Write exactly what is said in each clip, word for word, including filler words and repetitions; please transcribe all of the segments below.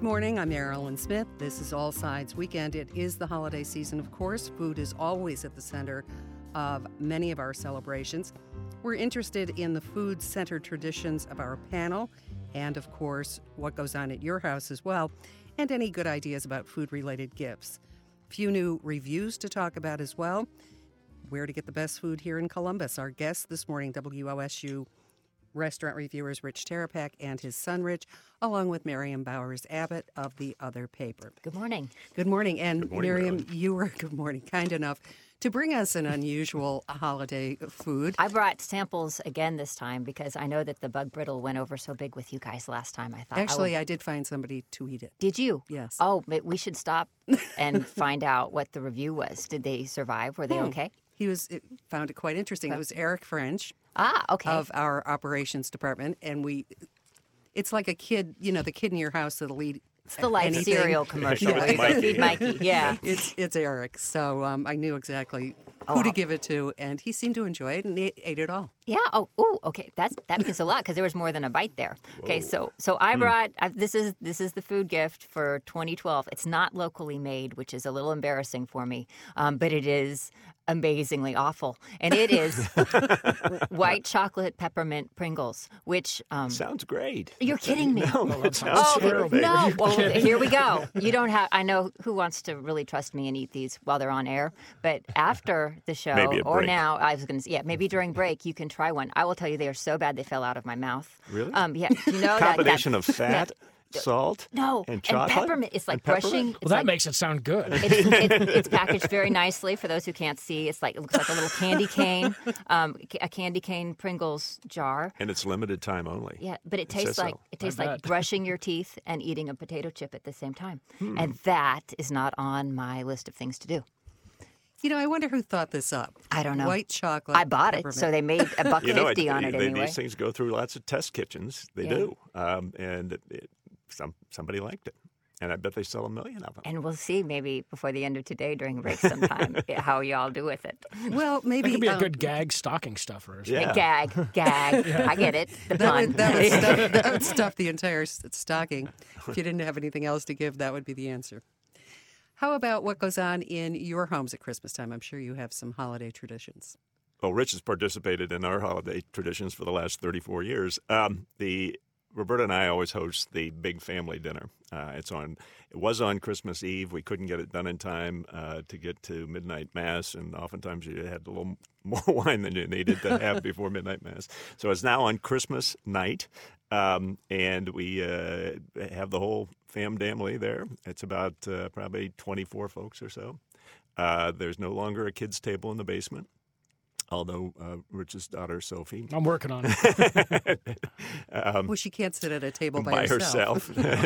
Good morning, I'm Marilyn Smith. This is All Sides Weekend. It is the holiday season, of course. Food is always at the center of many of our celebrations. We're interested in the food-centered traditions of our panel and, of course, what goes on at your house as well, and any good ideas about food-related gifts. A few new reviews to talk about as well. Where to get the best food here in Columbus. Our guest this morning, W O S U restaurant reviewers Rich Terapak and his son Rich, along with Miriam Bowers-Abbott of The Other Paper. Good morning. Good morning. And good morning, Miriam, Marilyn. you were, good morning, kind enough to bring us an unusual holiday food. I brought samples again this time because I know that the bug brittle went over so big with you guys last time. I thought Actually, I, would... I did find somebody to eat it. Did you? Yes. Oh, but we should stop and find out what the review was. Did they survive? Were they Hmm. okay? He was it, found it quite interesting. It was Eric French Ah, okay. of our operations department, and we. It's like a kid, you know, the kid in your house that'll eat. It's the Life anything. cereal commercial. Yeah. where you go Mikey. feed Mikey. Yeah. It's it's Eric, so um, I knew exactly who Oh. to give it to, and he seemed to enjoy it and he ate it all. Yeah. Oh. Ooh. Okay. That's that means a lot because there was more than a bite there. Okay. So so I brought I, this is this is the food gift for twenty twelve. It's not locally made, which is a little embarrassing for me, um, but it is amazingly awful, and it is white chocolate peppermint Pringles, which um, Sounds great. you're kidding me. No, that sounds Oh terrible. no! Well, here we go. You don't have. I know who wants to really trust me and eat these while they're on air. But after the show, Maybe a or break. now, I was going to. Yeah, maybe during break, you can try one. I will tell you, they are so bad they fell out of my mouth. Really? Um. Yeah. You know that- Combination that, of fat, salt, No, and chocolate, peppermint. It's like and peppermint? brushing. Well, it's that like, makes it sound good. It's, it's, it's packaged very nicely for those who can't see. It's like it looks like a little candy cane, um, a candy cane Pringles jar. And it's limited time only. Yeah, but it It says tastes like so. it tastes I like bet. brushing your teeth and eating a potato chip at the same time. Hmm. And that is not on my list of things to do. You know, I wonder who thought this up. I don't know. White chocolate. I bought it, peppermint. so they made a buck You know, fifty it, on it they, anyway. these things go through lots of test kitchens. They Yeah. do. Um, and it, it, some somebody liked it. And I bet they sell a million of them. And we'll see maybe before the end of today during break sometime how y'all do with it. Well, maybe It could be a um, good gag stocking stuffer. Or something. Yeah. Gag, gag. I get it. The That pun. would, that, would stuff, that would stuff the entire s- stocking. If you didn't have anything else to give, that would be the answer. How about what goes on in your homes at Christmas time? I'm sure you have some holiday traditions. Well, Rich has participated in our holiday traditions for the last thirty-four years. Um, the Roberta and I always host the big family dinner. Uh, it's on. It was on Christmas Eve. We couldn't get it done in time uh, to get to midnight mass, and oftentimes you had a little more wine than you needed to have before midnight mass. So it's now on Christmas night, um, and we uh, have the whole fam family there. It's about uh, probably twenty-four folks or so. Uh, there's no longer a kids' table in the basement. Although uh, Rich's daughter, Sophie, I'm working on it. um, Well, she can't sit at a table by, by herself.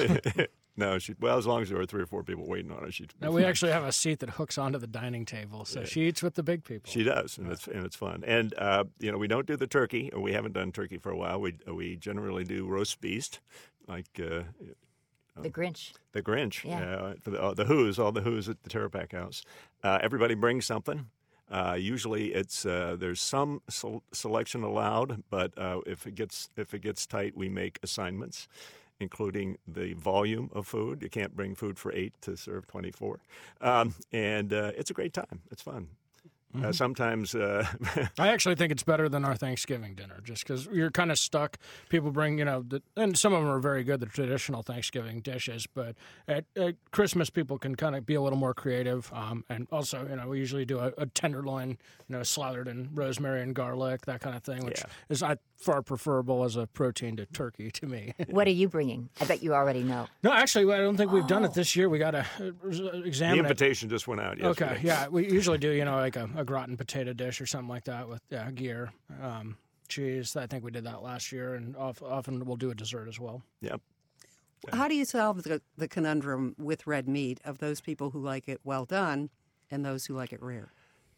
no, she. Well, as long as there were three or four people waiting on her, she. Now, we actually have a seat that hooks onto the dining table, so she eats with the big people. She does, and it's and it's fun. And uh, you know, we don't do the turkey, or we haven't done turkey for a while. We we generally do roast beast, like uh, The Grinch. the Grinch, Yeah. uh, for the, uh, the Who's, all the Who's at the Terapak House. Uh, everybody brings something. Uh, usually, it's uh, there's some sel- selection allowed, but uh, if it gets if it gets tight, we make assignments, including the volume of food. You can't bring food for eight to serve twenty-four, um, and uh, it's a great time. It's fun. Uh, sometimes, uh, I actually think it's better than our Thanksgiving dinner, just because you're kind of stuck. People bring, you know, the, and some of them are very good, the traditional Thanksgiving dishes, but at, at Christmas, people can kind of be a little more creative. Um, and also, you know, we usually do a, a tenderloin, you know, slathered in rosemary and garlic, that kind of thing, which Yeah. is I, far preferable as a protein to turkey to me. What are you bringing? I bet you already know. No, actually, I don't think we've done it this year. We got to uh, the examine it. invitation just went out yesterday. Okay, yeah, we usually do, you know, like a, a gratin potato dish or something like that with yeah, gear, um, cheese. I think we did that last year, and of, often we'll do a dessert as well. Yep. How do you solve the, the conundrum with red meat of those people who like it well done and those who like it rare?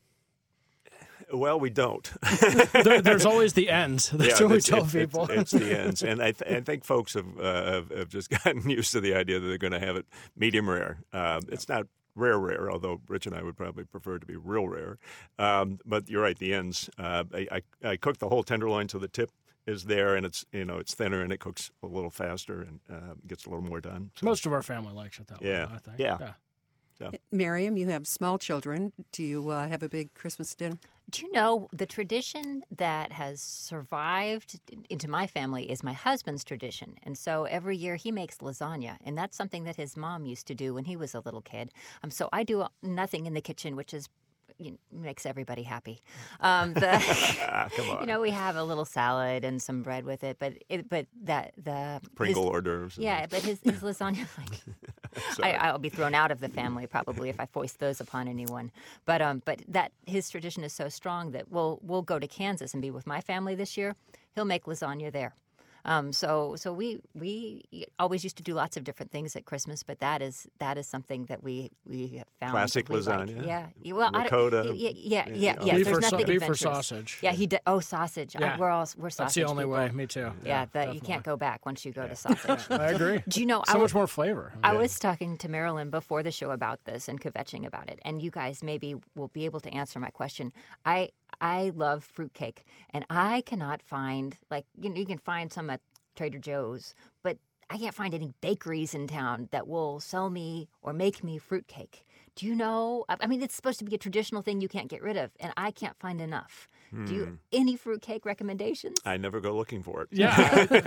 Well, we don't. There, there's always the ends. That's Yeah, what we it's- tell it's- people. It's, it's the ends, and I, th- I think folks have, uh, have have just gotten used to the idea that they're going to have it medium rare. Um, it's not rare, rare. Although Rich and I would probably prefer it to be real rare. Um, but you're right, the ends. Uh, I, I I cook the whole tenderloin so the tip is there, and it's you know it's thinner and it cooks a little faster and uh, gets a little more done. So, Most of our family likes it that Yeah. way, I think. Yeah. yeah. so. Miriam, you have small children. Do you uh, have a big Christmas dinner? Do you know the tradition that has survived into my family is my husband's tradition. And so every year he makes lasagna, and that's something that his mom used to do when he was a little kid. Um, so I do nothing in the kitchen, which is you know, makes everybody happy. Um, the, Ah, come on. you know, we have a little salad and some bread with it, but it, but that the Pringle his, hors d'oeuvres. and- yeah, but his, his lasagna, like, Sorry. I, I'll be thrown out of the family probably if I foist those upon anyone. But um, but that his tradition is so strong that we'll we'll go to Kansas and be with my family this year. He'll make lasagna there. Um, so so we we always used to do lots of different things at Christmas, but that is that is something that we we have found Classic we like. lasagna? Yeah, yeah, well, I don't- Ricotta? yeah, yeah, yeah, Yeah. yeah. Beef There's or sa- nothing beef or adventurous. sausage. Yeah, he did. Oh, sausage. I- Yeah. we're all we're sausage That's the only people. way. Me too. Yeah, that you definitely. can't go back once you go to sausage. I agree. Do you know? So I much was, more flavor. I was talking to Marilyn before the show about this and kvetching about it, and you guys maybe will be able to answer my question. I I love fruitcake, and I cannot find like you know you can find some at Trader Joe's, but I can't find any bakeries in town that will sell me or make me fruitcake. Do you know? I I mean, it's supposed to be a traditional thing you can't get rid of, and I can't find enough. Do you any fruitcake recommendations? I never go looking for it. Yeah.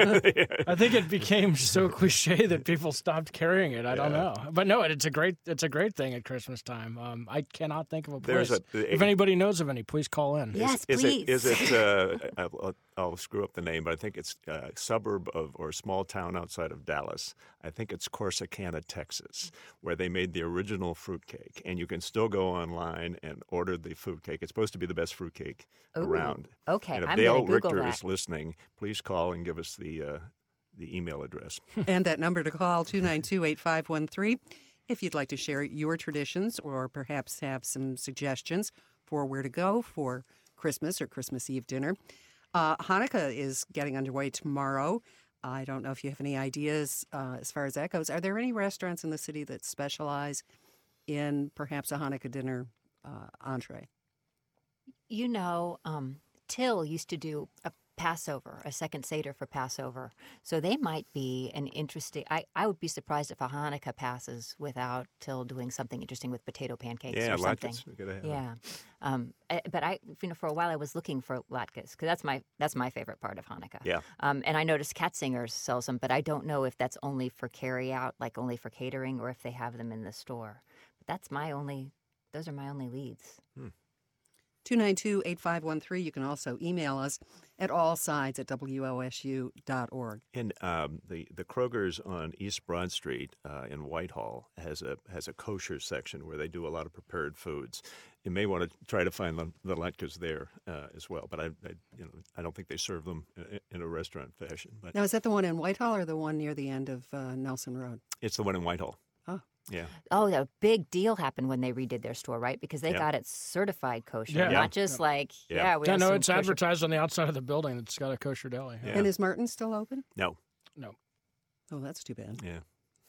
I think it became so cliche that people stopped carrying it. I don't know. But no, it's a great it's a great thing at Christmas time. Um, I cannot think of a place. There's a- if anybody knows of any, please call in. Yes, Is please. it? Is it? Uh, I'll, I'll screw up the name, but I think it's a suburb of or a small town outside of Dallas. I think it's Corsicana, Texas, where they made the original fruitcake, and you can still go online and order the fruitcake. It's supposed to be the best fruitcake Ooh, around. okay, And if I'm Dale gonna Google Richter that. is listening, please call and give us the uh, the email address. And that number to call, two nine two, eight five one three, if you'd like to share your traditions or perhaps have some suggestions for where to go for Christmas or Christmas Eve dinner. Uh, Hanukkah is getting underway tomorrow. I don't know if you have any ideas uh, as far as that goes. Are there any restaurants in the city that specialize in perhaps a Hanukkah dinner uh, entree? You know, um, Till used to do a Passover, a second Seder for Passover. So they might be an interesting. I, I would be surprised if a Hanukkah passes without Till doing something interesting with potato pancakes Yeah, or something. latkes. We gotta have it. Yeah, um, eh, but I, you know, for a while I was looking for latkes because that's my that's my favorite part of Hanukkah. Yeah. Um, and I noticed Katzingers sells them, but I don't know if that's only for carry out, like only for catering, or if they have them in the store. But that's my only. Those are my only leads. two nine two, eight five one three. You can also email us at allsides at W O S U dot org. And um, the the Kroger's on East Broad Street uh, in Whitehall has a has a kosher section where they do a lot of prepared foods. You may want to try to find the, the latkes there uh, as well, but I, I you know I don't think they serve them in, in a restaurant fashion. But Now, is that the one in Whitehall or the one near the end of uh, Nelson Road? it's the one in Whitehall. Oh. Yeah. Oh, a big deal happened when they redid their store, right? Because they Yeah. got it certified kosher, Yeah. not Yeah. just like Yeah. yeah. we Yeah, have no, some it's kosher- advertised on the outside of the building. It's got a kosher deli. Yeah. And is Martin still open? No. No. Oh, that's too bad. Yeah.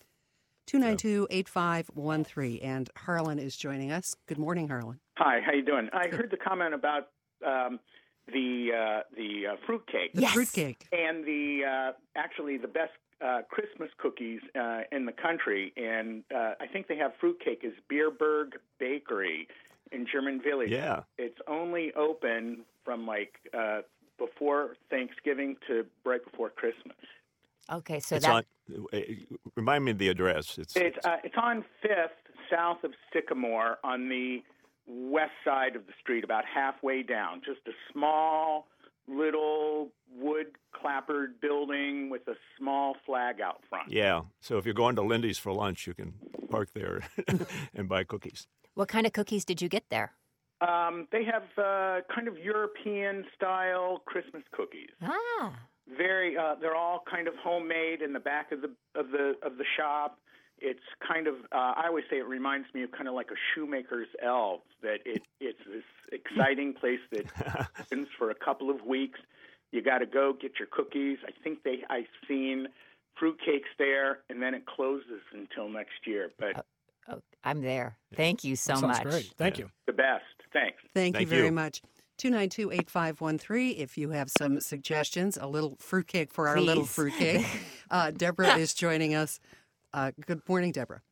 two nine two, eight five one three. And Harlan is joining us. Good morning, Harlan. Hi, how you doing? I heard the comment about um, the uh, the uh, fruitcake The Yes. fruitcake. and the uh, actually the best uh, Christmas cookies uh, in the country, and uh, I think they have fruitcake is Bierberg Bakery in German Village. Yeah. It's only open from like uh, before Thanksgiving to right before Christmas. Okay, so It's that on. uh, Remind me of the address. It's, It's uh, it's on Fifth, south of Sycamore, on the west side of the street, about halfway down. Just a small little wood clappered building with a small flag out front. yeah. So if you're going to Lindy's for lunch, you can park there and buy cookies. what kind of cookies did you get there? Um, they have uh, kind of European style Christmas cookies. Ah, Very, uh, they're all kind of homemade in the back of the of the of the shop. It's kind of, uh, I always say it reminds me of kind of like a shoemaker's elves, that it, it's this exciting place that opens for a couple of weeks. You got to go get your cookies. I think they, I've seen fruitcakes there, and then it closes until next year. But oh, I'm there. Thank you so Sounds much. great. Thank Yeah. you. the best. Thanks. Thank, Thank you very you. much. two nine two, eight five one three if you have some suggestions, a little fruitcake for our Please. little fruitcake. Uh, Deborah is joining us. Uh, good morning, Deborah.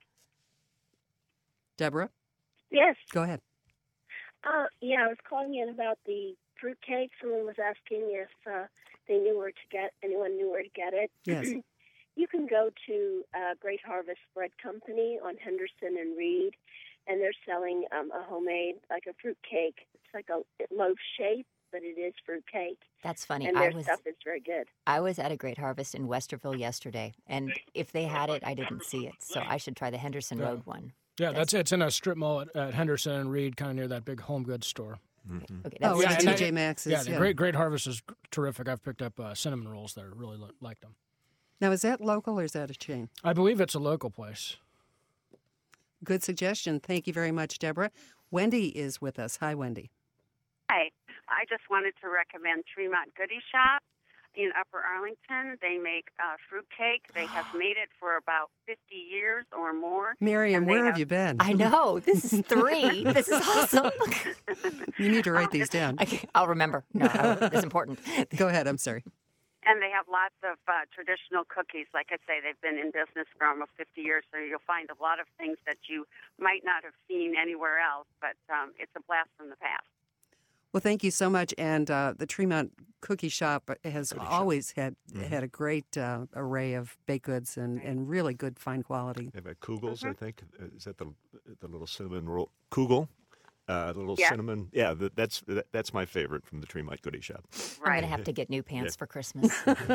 Deborah? Yes. Go ahead. Uh, yeah, I was calling in about the fruitcake. Someone was asking if uh, they knew where to get, anyone knew where to get it. Yes. You can go to uh, Great Harvest Bread Company on Henderson and Reed, and they're selling um, a homemade, like a fruitcake. It's like a loaf shape, but it is fruitcake. That's funny. And I their was stuff is very good. I was at a Great Harvest in Westerville yesterday, and if they had it, I didn't see it. So I should try the Henderson Yeah. Road one. Yeah, that's, it's in a strip mall at, at Henderson and Reed, kind of near that big home goods store. Okay, Oh, that's, where Yeah, the and T J I- Maxx is. Yeah, the Great Great Harvest is terrific. I've picked up uh, cinnamon rolls there. Really li- liked them. Now, is that local or is that a chain? I believe it's a local place. Good suggestion. Thank you very much, Deborah. Wendy is with us. Hi, Wendy. Hi. I just wanted to recommend Tremont Goodie Shop in Upper Arlington. They make uh, fruitcake. They have made it for about fifty years or more. Miriam, And they where have have- you been? I know. This is three. This is awesome. You need to write these down. I, I'll remember. No, I, it's important. Go ahead. I'm sorry. And they have lots of uh, traditional cookies. Like I say, they've been in business for almost fifty years, so you'll find a lot of things that you might not have seen anywhere else, but um, it's a blast from the past. Well, thank you so much. And uh, the Tremont Cookie Shop has Cookie shop. always had Mhm. had a great uh, array of baked goods and, and really good, fine quality. They have Kugels, Mm-hmm. I think. Uh, Is that the the little cinnamon roll? Kugel? Uh, the little Yes. cinnamon. Yeah, that, that's that, that's my favorite from the Tremont Goodie Shop. I'm going Right. to have to get new pants for Christmas.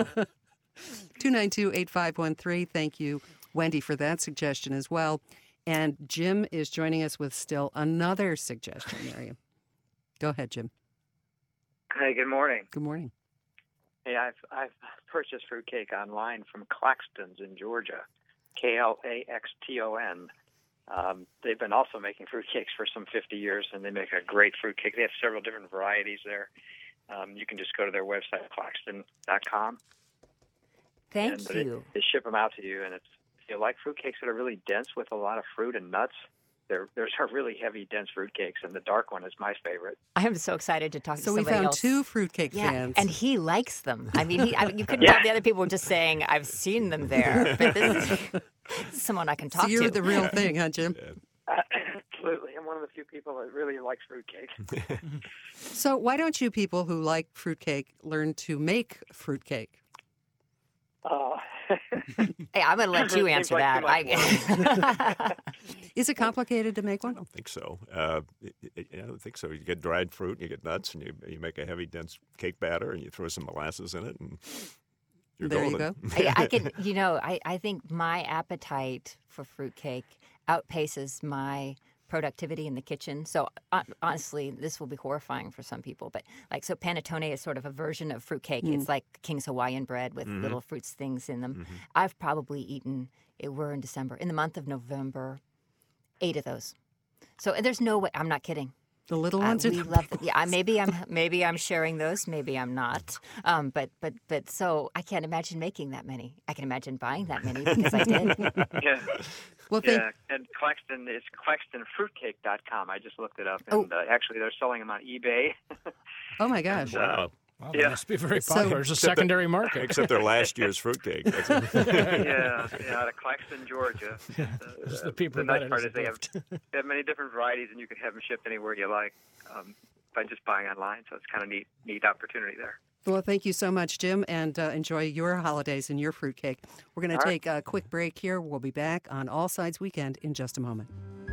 two nine two, eight five one three. Thank you, Wendy, for that suggestion as well. And Jim is joining us with still another suggestion, Miriam. Go ahead, Jim. Hey, good morning. Good morning. Hey, I've I've purchased fruitcake online from Claxton's in Georgia, K L A X T O N. Um, they've been also making fruitcakes for some fifty years, and they make a great fruitcake. They have several different varieties there. Um, you can just go to their website, claxton dot com. Thank and, but you. It, they ship them out to you, and it's if you like fruitcakes that are really dense with a lot of fruit and nuts. There, there's a really heavy, dense fruitcakes, and the dark one is my favorite. I am so excited to talk to So we somebody found else. two fruitcake Yeah, fans. and he likes them. I mean, he, I mean you couldn't Yeah. tell the other people were just saying, I've seen them there. But this is, this is someone I can talk so you're to. the real thing, huh, Jim? Absolutely, I'm one of the few people that really likes fruitcake. So why don't you people who like fruitcake learn to make fruitcake? Uh, Hey, I'm going to let you Seems answer like that. too much I, Is it complicated to make I one? don't think so. Uh, I I don't think so. You get dried fruit, you get nuts, and you you make a heavy, dense cake batter, and you throw some molasses in it, and you're There you golden. I, I can, you know, I, I think my appetite for fruitcake outpaces my productivity in the kitchen. So uh, honestly, this will be horrifying for some people. But like, so panettone is sort of a version of fruitcake. Mm. It's like King's Hawaiian bread with Mhm. little fruits things in them. Mhm. I've probably eaten, it we're in December, in the month of November, eight of those. So there's no way, I'm not kidding. The little Uh, ones are we the love big them. Yeah, I- maybe I'm maybe I'm sharing those, maybe I'm not. Um, but but but so I can't imagine making that many. I can imagine buying that many because I did. yeah, Well, thank yeah. And Claxton is claxton fruitcake dot com. I just looked it up, Oh. and uh, actually they're selling them on eBay. Oh my gosh. Wow. Wow, that Yeah. must be very So- popular. It's a Except that- secondary market. Except they're last year's fruitcake. That's- yeah, yeah, out of Claxton, Georgia. Uh, Just the people the got nice it part as a is they have, gift. they have many different varieties, and you can have them shipped anywhere you like um, by just buying online. So it's kind of neat, neat opportunity there. Well, thank you so much, Jim, and uh, enjoy your holidays and your fruitcake. We're going to All right. take a quick break here. We'll be back on All Sides Weekend in just a moment.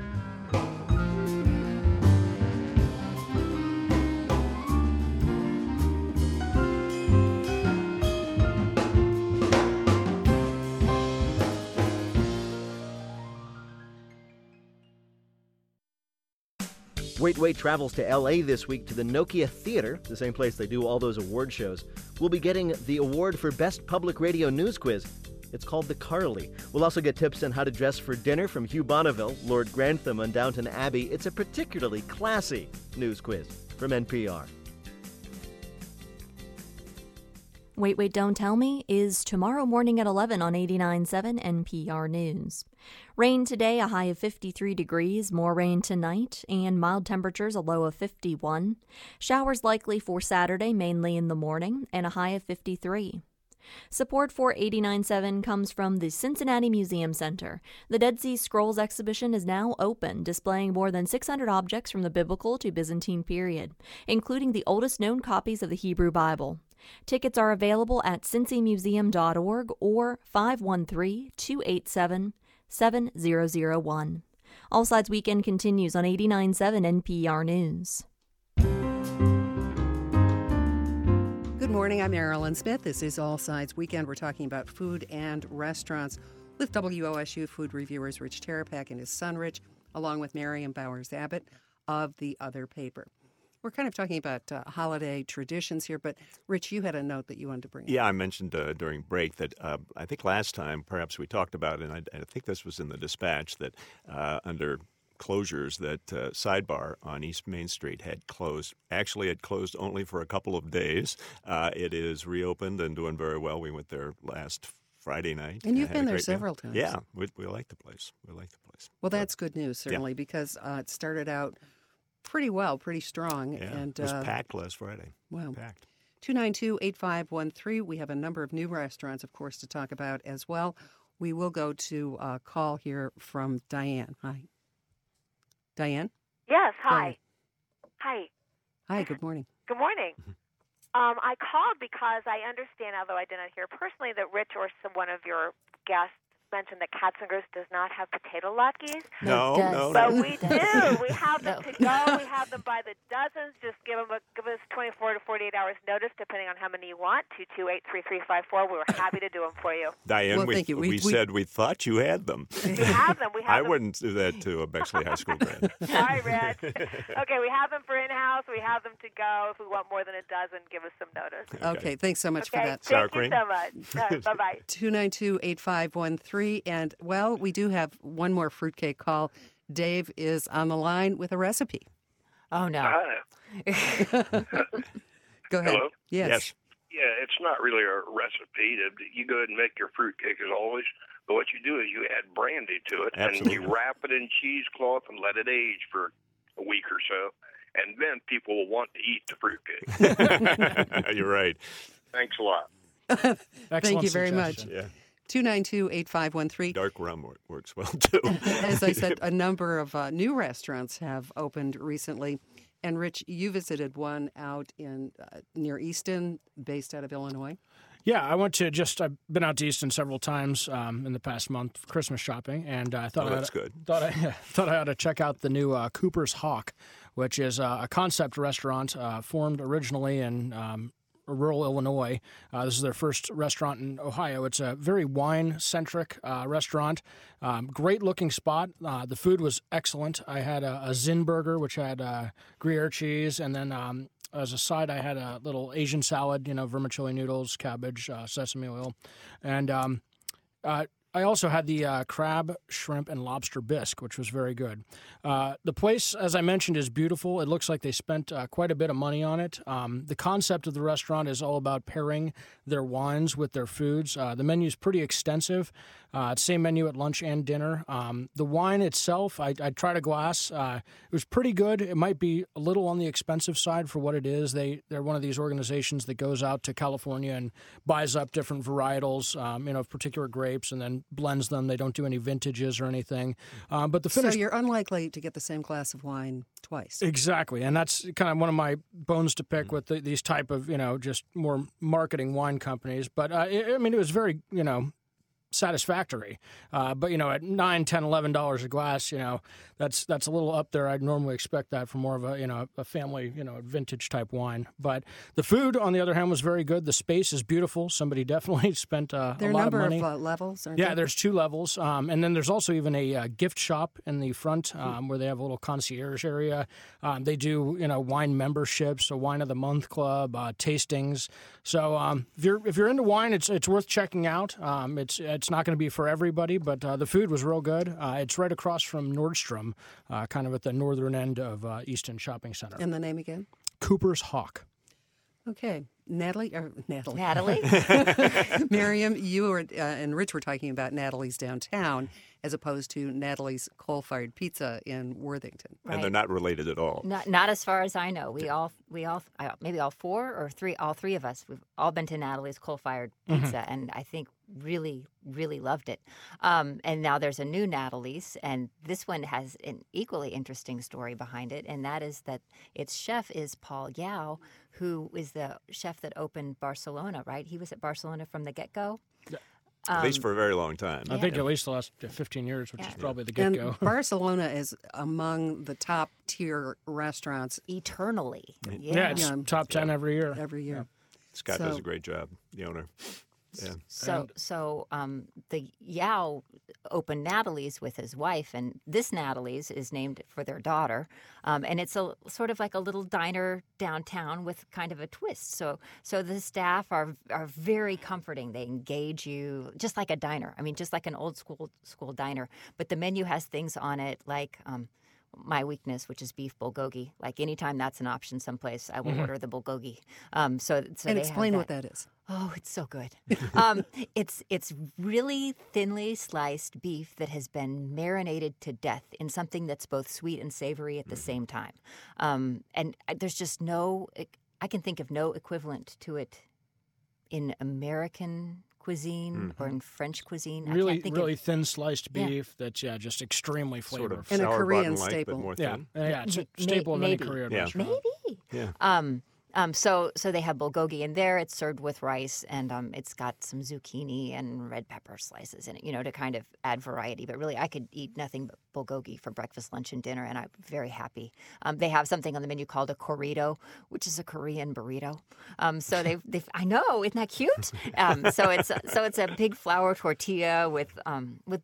Wait Wait travels to L A this week to the Nokia Theater, the same place they do all those award shows. We'll be getting the award for Best Public Radio News Quiz. It's called the Carly. We'll also get tips on how to dress for dinner from Hugh Bonneville, Lord Grantham on Downton Abbey. It's a particularly classy news quiz from N P R. Wait, Wait, Don't Tell Me is tomorrow morning at eleven on eighty-nine point seven N P R News. Rain today, a high of fifty-three degrees, more rain tonight, and mild temperatures, a low of fifty-one. Showers likely for Saturday, mainly in the morning, and a high of fifty-three. Support for eighty-nine point seven comes from the Cincinnati Museum Center. The Dead Sea Scrolls exhibition is now open, displaying more than six hundred objects from the Biblical to Byzantine period, including the oldest known copies of the Hebrew Bible. Tickets are available at cincy museum dot org or five one three, two eight seven, seven zero zero one. All Sides Weekend continues on eighty-nine point seven N P R News. Good morning, I'm Marilyn Smith. This is All Sides Weekend. We're talking about food and restaurants with W O S U food reviewers Rich Terapak and his son Rich, along with Miriam Bowers-Abbott of the other paper. We're kind of talking about uh, holiday traditions here, but Rich, you had a note that you wanted to bring up. Yeah, I mentioned uh, during break that uh, I think last time perhaps we talked about, and I, I think this was in the dispatch, that uh, under closures that uh, Sidebar on East Main Street had closed. Actually, it closed only for a couple of days. Uh, it is reopened and doing very well. We went there last Friday night. And you've had been a there great several meal. times. Yeah, we, we like the place. We like the place. Well, that's good news, certainly, yeah. because uh, it started out pretty well, pretty strong. Yeah, and it was uh, packed last Friday. Wow. Packed. two nine two, eight five one three. We have a number of new restaurants, of course, to talk about as well. We will go to a call here from Diane. Hi. Diane? Yes, Go hi. ahead. Hi. Hi, good morning. Good morning. Um, I called because I understand, although I did not hear personally, that Rich or some one of your guests mentioned that Katzenger's does not have potato latkes. No, no, But no. we do. We have them No. to go. We have them by the dozens. Just give them a, give us twenty-four to forty-eight hours notice, depending on how many you want. two two eight, three three five four. We were happy to do them for you. Diane, Well, we, thank you. we, We- we- said we thought you had them. We have them. We have I them. wouldn't do that to a Bexley High School grad. Sorry, Rich. Okay, we have them for in-house. We have them to go. If we want more than a dozen, give us some notice. Okay, thanks so much Okay, for that. Sour thank cream? you so much. Uh, bye-bye. two nine two, eight five one three. And, well, we do have one more fruitcake call. Dave is on the line with a recipe. Oh, no. Hi. Go ahead. Hello? Yes. Yes. Yeah, it's not really a recipe. You go ahead and make your fruitcake as always, but what you do is you add brandy to it, Absolutely. and you wrap it in cheesecloth and let it age for a week or so, and then people will want to eat the fruitcake. You're right. Thanks a lot. Thank Excellent you very much. suggestion. Yeah. two nine two, eight five one three. Dark rum wor- works well, too. As I said, a number of uh, new restaurants have opened recently. And, Rich, you visited one out in uh, near Easton, based out of Illinois. Yeah, I went to just, I've been out to Easton several times um, in the past month for Christmas shopping, and I thought, Oh, I that's ought, good. Thought, I, thought I ought to check out the new uh, Cooper's Hawk, which is uh, a concept restaurant uh, formed originally in um, rural Illinois. Uh, this is their first restaurant in Ohio. It's a very wine-centric uh, restaurant. Um, great-looking spot. Uh, the food was excellent. I had a, a Zinn burger, which had uh, Gruyere cheese, and then um, as a side, I had a little Asian salad, you know, vermicelli noodles, cabbage, uh, sesame oil. And um, uh, I also had the uh, crab, shrimp, and lobster bisque, which was very good. Uh, the place, as I mentioned, is beautiful. It looks like they spent uh, quite a bit of money on it. Um, the concept of the restaurant is all about pairing their wines with their foods. Uh, the menu is pretty extensive. Uh, same menu at lunch and dinner. Um, the wine itself, I, I tried a glass. Uh, it was pretty good. It might be a little on the expensive side for what it is. They, they're one of these organizations that goes out to California and buys up different varietals, um, you know, of particular grapes and then blends them. They don't do any vintages or anything. Um, but the finish. So you're unlikely to get the same glass of wine twice. Exactly, and that's kind of one of my bones to pick with the, these type of, you know, just more marketing wine companies. But uh, it, I mean, it was very, you know, satisfactory. Uh, but, you know, at nine, ten, eleven dollars a glass, you know, that's that's a little up there. I'd normally expect that for more of a, you know, a family, you know, vintage type wine. But the food, on the other hand, was very good. The space is beautiful. Somebody definitely spent uh, There a are a lot number of money. of uh, levels, aren't Yeah, there? there's two levels. Um, and then there's also even a uh, gift shop in the front um, where they have a little concierge area. Um, they do, you know, wine memberships, a wine of the month club, uh, tastings. So um, if you're if you're into wine, it's it's worth checking out. Um, it's it's not going to be for everybody, but uh, the food was real good. Uh, it's right across from Nordstrom, uh, kind of at the northern end of uh, Easton Shopping Center. And the name again? Cooper's Hawk. Okay. Natalie, or Natalie, Natalie, Miriam, you were, uh, and Rich were talking about Natalie's downtown as opposed to Natalie's coal-fired pizza in Worthington. Right. And they're not related at all. Not, not as far as I know. We all, we all, uh, maybe all four or three, all three of us, we've all been to Natalie's coal-fired pizza, mm-hmm. and I think really, really loved it. Um, and now there's a new Natalie's, and this one has an equally interesting story behind it, and that is that its chef is Paul Yao, who is the chef that opened Barcelona, right? He was at Barcelona from the get-go. Yeah. At Um, least for a very long time. I think at least the last fifteen years, which Yeah. is probably the And get-go. Barcelona is among the top-tier restaurants eternally. Yeah. Yeah, it's Yeah. top ten every year. every year. Scott So- does a great job, the owner. Yeah. So, And- so um, the Yao opened Natalie's with his wife, and this Natalie's is named for their daughter. Um, and it's a sort of like a little diner downtown with kind of a twist. So, so the staff are are very comforting. They engage you just like a diner. I mean, just like an old school school diner. But the menu has things on it like. Um, my weakness, which is beef bulgogi. Like anytime that's an option someplace, I will Mm-hmm. order the bulgogi. Um, so, so And they explain have what that is. Oh, it's so good. um, it's it's really thinly sliced beef that has been marinated to death in something that's both sweet and savory at the same time. Um, and I- there's just no, I can think of no equivalent to it in American cuisine Mm-hmm. or in French cuisine. I Really, can't think really of, thin sliced Yeah. beef that's yeah, just extremely Sort of flavorful. And a sour Korean button-like, staple. but more Yeah, thin. yeah, it's a May- staple of any maybe. Korean Yeah. restaurant. Maybe. Yeah. Um, um, so, so they have bulgogi in there. It's served with rice, and um, it's got some zucchini and red pepper slices in it, you know, to kind of add variety. But really, I could eat nothing but bulgogi for breakfast, lunch, and dinner, and I'm very happy. Um, they have something on the menu called a corrido, which is a Korean burrito. Um, so they've, they've, I know, isn't that cute? Um, so it's a, so it's a big flour tortilla with um, with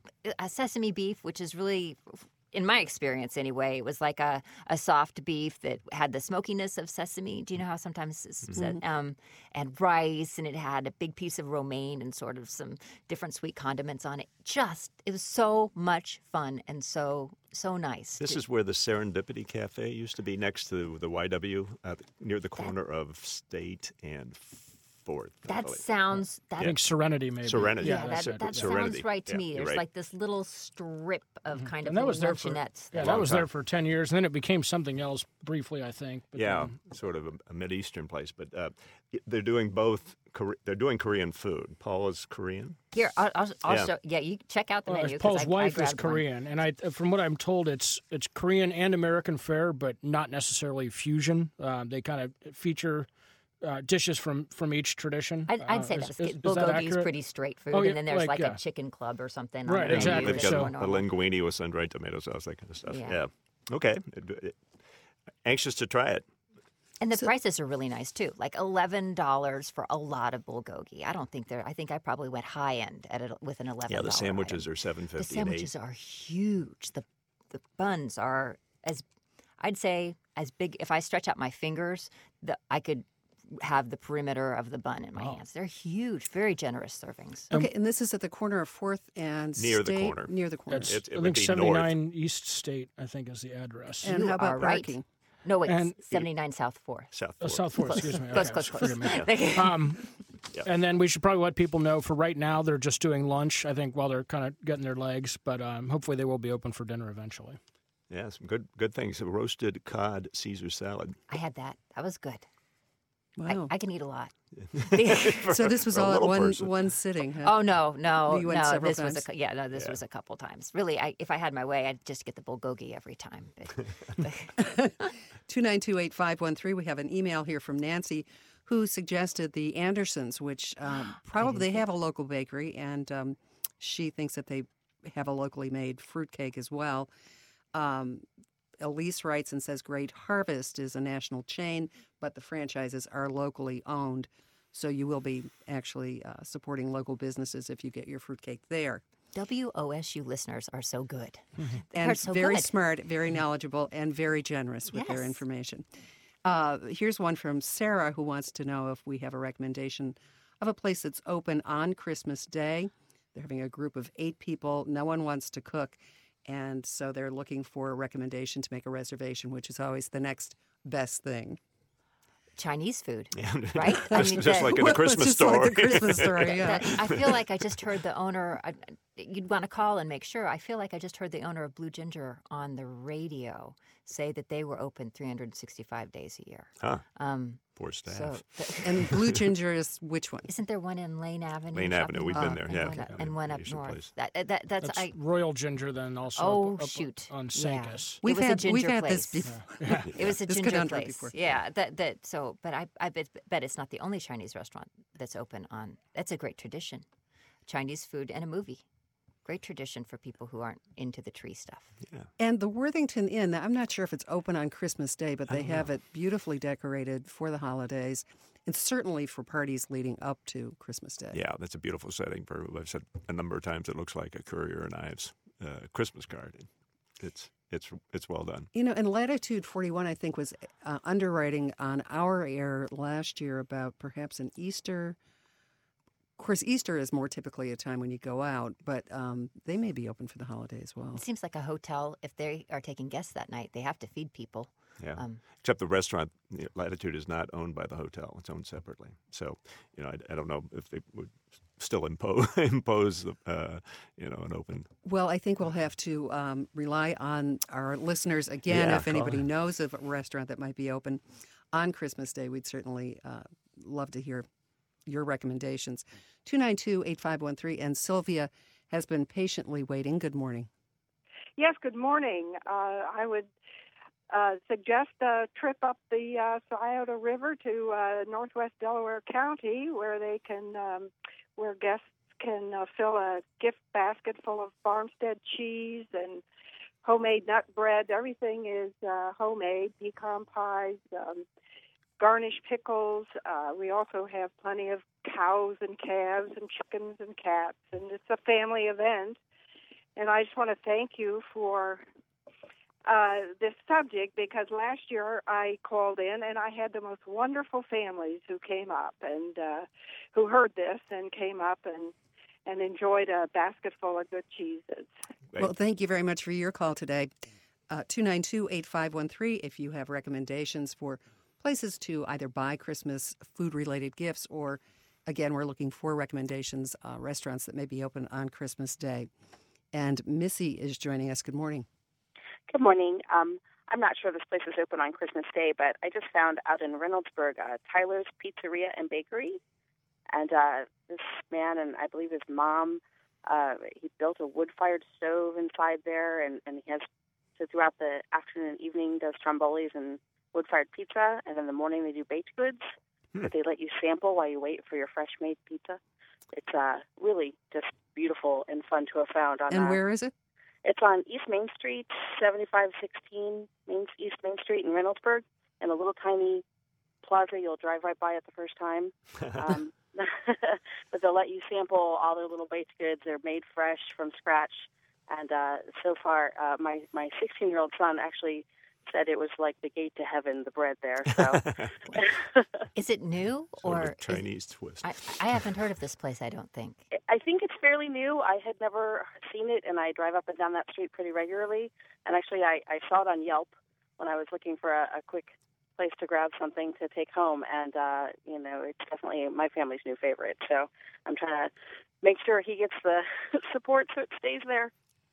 a sesame beef, which is really, in my experience anyway, it was like a, a soft beef that had the smokiness of sesame. Do you know how sometimes it's said? Um, and rice, and it had a big piece of romaine and sort of some different sweet condiments on it. Just, it was so much fun and so, so nice. This to- is where the Serendipity Cafe used to be, next to the Y W, uh, near the corner of State and Fourth. I That believe. sounds, that, I think Serenity, maybe. Serenity. yeah, Yeah, that, that's that, it. Serenity. sounds right to Yeah, me. you're There's right. like this little strip of kind of And that was little there for luncheonettes. yeah, that- that Long was there time. for ten years, and then it became something else briefly, I think. But Yeah, then- sort of a, a Mideastern place, but uh, they're doing both. Kore- they're doing Korean food. Paul is Korean. Here, I'll, I'll, I'll Yeah. show. Yeah, you check out the Well, menu. 'cause Paul's I- I wife is grabbed one. Korean, and I, from what I'm told, it's it's Korean and American fare, but not necessarily fusion. Uh, they kind of feature uh, dishes from, from each tradition. I'd, I'd Uh, say is, that's is, good. is that Bulgogi is accurate? pretty straight food, Oh, yeah, and then there's like, like, yeah. a chicken club or something. Right, on the exactly. menu They've that's got more a, a normal. linguine with sun-dried tomato sauce, that kind of stuff. Yeah. Yeah. Okay. It- it- anxious to try it. And the prices are really nice too, like eleven dollars for a lot of bulgogi. I don't think they're. I think I probably went high end at it with an eleven. Yeah, the sandwiches are seven The fifty and eight. sandwiches are huge. The the buns are as I'd say as big. If I stretch out my fingers, the, I could have the perimeter of the bun in my hands. They're huge, very generous servings. Okay, and this is at the corner of Fourth and Near the State? corner. Near the corner. That's, It- it I would think be seventy-nine East State, I think, is the address. and You how about are right. parking? No, wait, And- seventy-nine South Fourth. South Oh, Fork. South Fourth, excuse me. Close, Okay, close, close. forgive me. Thank you. Um, Yeah. And then we should probably let people know for right now they're just doing lunch, I think, while they're kind of getting their legs, but um, hopefully they will be open for dinner eventually. Yeah, some good good things. A roasted cod Caesar salad. I had that. That was good. Wow. I, I can eat a lot. So this was For a all at little one person. one sitting. Huh? Oh no, no, You went no! several This was a times? cou- yeah, no. This Yeah. was a couple times. Really, I, if I had my way, I'd just get the bulgogi every time. But, two nine two eight five one three. We have an email here from Nancy who suggested the Andersons, which um, probably they have a local bakery, and um, she thinks that they have a locally made fruitcake as well. Um, Elise writes and says Great Harvest is a national chain, but the franchises are locally owned. So you will be actually uh, supporting local businesses if you get your fruitcake there. W O S U listeners are so good. They And are so very good. smart, very knowledgeable, and very generous with their Yes. information. Uh, here's one from Sarah who wants to know if we have a recommendation of a place that's open on Christmas Day. They're having a group of eight people. No one wants to cook. And so they're looking for a recommendation to make a reservation, which is always the next best thing. Chinese food, Yeah. right? I just mean, just the- like in a Christmas just store. like the Christmas story, yeah. that- I feel like I just heard the owner. I, you'd want to call and make sure. I feel like I just heard the owner of Blue Ginger on the radio say that they were open three hundred sixty-five days a year. Huh. Um, Poor staff. so th- And Blue Ginger is which one? Isn't there one in Lane Avenue? Lane Shopping Avenue, we've Mall? been there, And yeah. one up, Yeah, and one up Asian north. place. That, that, that's, That's I. Royal Ginger, then also Oh up, up shoot! on Yeah. Sankus. We've it was had- a we've ginger had place. this before. Yeah. It was a This ginger conundrum place. before. Yeah, that that so. But I I bet, bet it's not the only Chinese restaurant that's open on. That's a great tradition, Chinese food and a movie. Great tradition for people who aren't into the tree stuff. Yeah. And the Worthington Inn, I'm not sure if it's open on Christmas Day, but I they don't have know. it beautifully decorated for the holidays and certainly for parties leading up to Christmas Day. Yeah, that's a beautiful setting for. I've said a number of times. It looks like a Courier and Ives uh, Christmas card. It's it's it's well done. You know, and Latitude forty-one, I think, was uh, underwriting on our air last year about perhaps an Easter. Of course, Easter is more typically a time when you go out, but um, they may be open for the holiday as well. It seems like a hotel. If they are taking guests that night, they have to feed people. Yeah. Um, Except the restaurant, you know, Latitude is not owned by the hotel; it's owned separately. So, you know, I, I don't know if they would still impose impose uh, you know, an open. Well, I think we'll have to um, rely on our listeners again. Yeah, if call anybody in. knows of a restaurant that might be open on Christmas Day, we'd certainly uh, love to hear your recommendations. two nine two, eight five one three. And Sylvia has been patiently waiting. Good morning. Yes, good morning. Uh, I would uh, suggest a trip up the uh, Scioto River to uh, northwest Delaware County, where they can, um, where guests can uh, fill a gift basket full of farmstead cheese and homemade nut bread. Everything is uh, homemade, pecan pies, um, garnish pickles. Uh, we also have plenty of cows and calves and chickens and cats, and it's a family event. And I just want to thank you for uh, this subject, because last year I called in and I had the most wonderful families who came up and uh, who heard this and came up and, and enjoyed a basket full of good cheeses. Well, thank you very much for your call today. Uh, two nine two, eight five one three if you have recommendations for places to either buy Christmas food-related gifts or, again, we're looking for recommendations, uh, restaurants that may be open on Christmas Day. And Missy is joining us. Good morning. Good morning. Um, I'm not sure this place is open on Christmas Day, but I just found out in Reynoldsburg, uh, Tyler's Pizzeria and Bakery. And uh, this man and I believe his mom, uh, he built a wood-fired stove inside there, and, and he has, so throughout the afternoon and evening, does trombolis and wood-fired pizza, and in the morning they do baked goods Hmm. that they let you sample while you wait for your fresh-made pizza. It's uh, really just beautiful and fun to have found. On And uh, where is it? It's on East Main Street, seventy-five sixteen Main, East Main Street in Reynoldsburg, in a little tiny plaza you'll drive right by it the first time. Um, but they'll let you sample all their little baked goods. They're made fresh from scratch. And uh, so far, uh, my my sixteen-year-old son actually said it was like the gate to heaven, the bread there. So, is it new Sort of or a Chinese twist? I, I haven't heard of this place. I don't think. I think it's fairly new. I had never seen it, and I drive up and down that street pretty regularly. And actually, I, I saw it on Yelp when I was looking for a, a quick place to grab something to take home. And, uh, you know, it's definitely my family's new favorite. So I'm trying to make sure he gets the support so it stays there.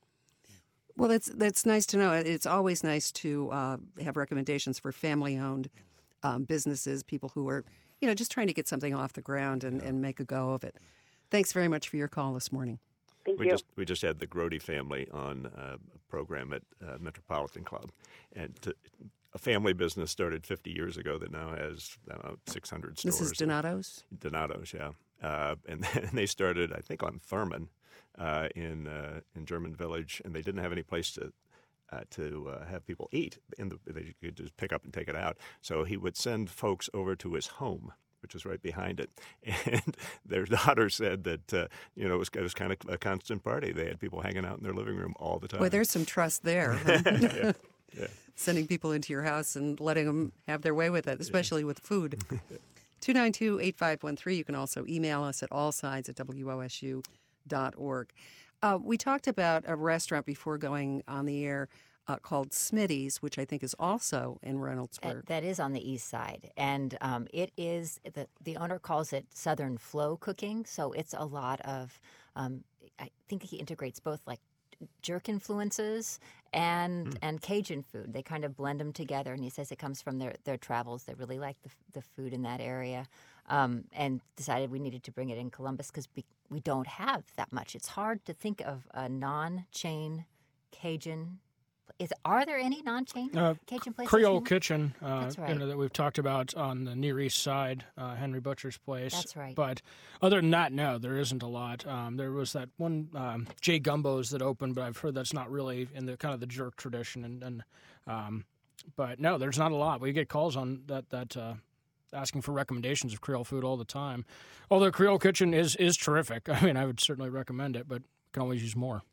Well, that's that's nice to know. It's always nice to uh, have recommendations for family-owned um, businesses, people who are, you know, just trying to get something off the ground and, and make a go of it. Thanks very much for your call this morning. Thank we you. just we just had the Grody family on uh, a program at uh, Metropolitan Club, and to, a family business started fifty years ago that now has uh, six hundred stores. This is Donato's? Donato's, yeah. Uh, and then they started, I think, on Thurman uh, in uh, in German Village, and they didn't have any place to uh, to uh, have people eat. In the, they could just pick up and take it out. So he would send folks over to his home, which was right behind it. And their daughter said that, uh, you know, it was, it was kind of a constant party. They had people hanging out in their living room all the time. Well, there's some trust there. Huh? yeah. Yeah. Sending people into your house and letting them have their way with it, especially with food. two nine two, eight five one three. You can also email us at allsides at W O S U dot org. Uh, we talked about a restaurant before going on the air uh, called Smitty's, which I think is also in Reynoldsburg. That, that is on the east side, and um, it is the the owner calls it Southern Flow cooking. So it's a lot of um, I think he integrates both like jerk influences and mm. and Cajun food. They kind of blend them together, and he says it comes from their, their travels. They really like the the food in that area, um, and decided we needed to bring it in Columbus because we, we don't have that much. It's hard to think of a non-chain Cajun. Is are there any non-chain uh, Cajun places? Creole you know? Kitchen, uh, That's right. you know, that we've talked about on the Near East Side, uh, Henry Butcher's place. That's right. But other than that, no, there isn't a lot. Um, there was that one um, J Gumbo's that opened, but I've heard that's not really in the kind of the jerk tradition. And, and um, but no, there's not a lot. We get calls on that that. Uh, asking for recommendations of Creole food all the time. Although Creole Kitchen is is terrific. I mean, I would certainly recommend it, but can always use more.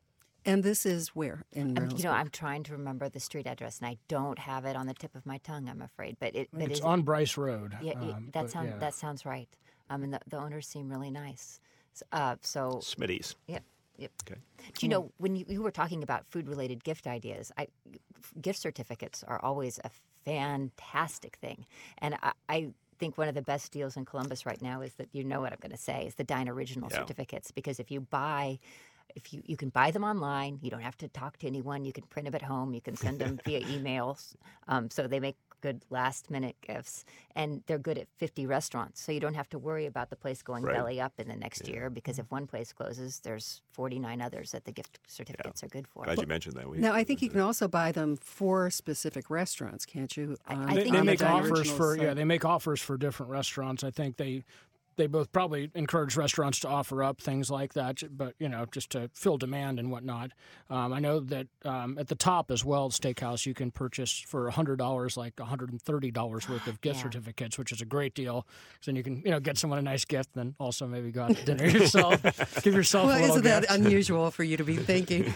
And this is where in Um, Reynoldsburg? you know, I'm trying to remember the street address, and I don't have it on the tip of my tongue. I'm afraid, but it. But It's is on it, Bryce Road. Yeah, it- um, that but, sounds yeah. that sounds right. Um, and the, the owners seem really nice. S- Uh, so Smitty's. Yep. Yep. Okay. Do you know when you, you were talking about food-related gift ideas? I, gift certificates are always a fantastic thing, and I. I think one of the best deals in Columbus right now is that you know what I'm going to say is the Dine Original Yeah. certificates, because if you buy if you, you can buy them online, you don't have to talk to anyone, you can print them at home, you can send them via emails, um, so they make good last minute gifts, and they're good at fifty restaurants, so you don't have to worry about the place going Right. belly up in the next Yeah. year, because if one place closes, there's forty-nine others that the gift certificates are good for. Glad you mentioned that. We, Now, I think you can also buy them for specific restaurants, can't you? on- I They, think they on the make Dine offers Originals for site. yeah they make offers for different restaurants. I think they they both probably encourage restaurants to offer up things like that, but you know just to fill demand and whatnot. Um, I know that um, at the top as well, Steakhouse, you can purchase for a hundred dollars like a hundred and thirty dollars worth of gift Yeah. certificates, which is a great deal. So then you can you know get someone a nice gift, and then also maybe go out to dinner yourself, give yourself Well, a little isn't that gift. unusual for you to be thinking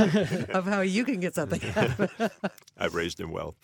of how you can get something out of it? I've raised him well.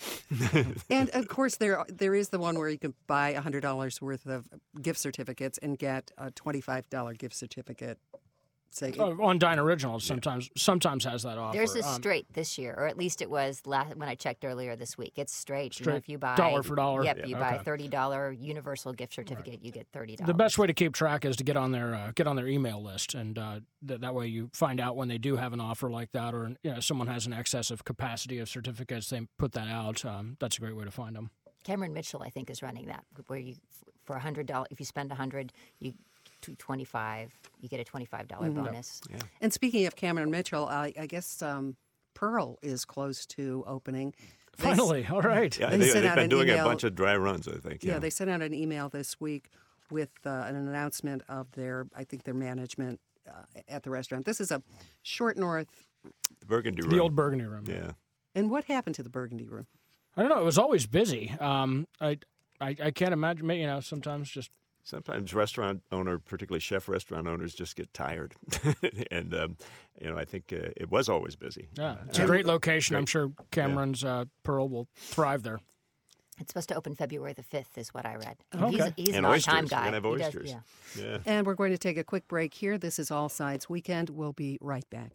And of course, there there is the one where you can buy one hundred dollars worth of gift certificates and get a twenty-five dollars gift certificate. Say, Oh, on Dine Originals, sometimes sometimes has that offer. There's a Um, straight this year, or at least it was last when I checked earlier this week. It's straight. You know, Straight if you buy dollar for dollar? Yep, Yeah, you buy okay. a thirty dollar universal gift certificate, you get thirty dollars. The best way to keep track is to get on their uh, get on their email list, and uh, th- that way you find out when they do have an offer like that, or you know, someone has an excess of capacity of certificates. They put that out. Um, that's a great way to find them. Cameron Mitchell, I think, is running that, where you for a hundred dollars, if you spend a hundred, you to twenty-five, you get a twenty-five dollar Mhm. bonus. Yeah. And speaking of Cameron Mitchell, I, I guess um, Pearl is close to opening. They s- Finally, all right. Yeah, They they, sent they've out been an doing email- a bunch of dry runs, I think. Yeah, Yeah, they sent out an email this week with uh, an announcement of their, I think, their management uh, at the restaurant. This is a short north. the Burgundy The Room. old Burgundy Room. Yeah. And what happened to the Burgundy Room? I don't know. It was always busy. Um, I, I I can't imagine. You know, sometimes just Sometimes restaurant owner, particularly chef restaurant owners, just get tired, and um, you know I think uh, it was always busy. yeah. It's a Uh, great location. I'm great. sure Cameron's uh, Pearl will thrive there. It's supposed to open February the fifth, is what I read. Okay. He's, he's And an on-time oysters. guy. We're gonna have He does- oysters. yeah. Yeah. And we're going to take a quick break here. This is All Sides Weekend. We'll be right back.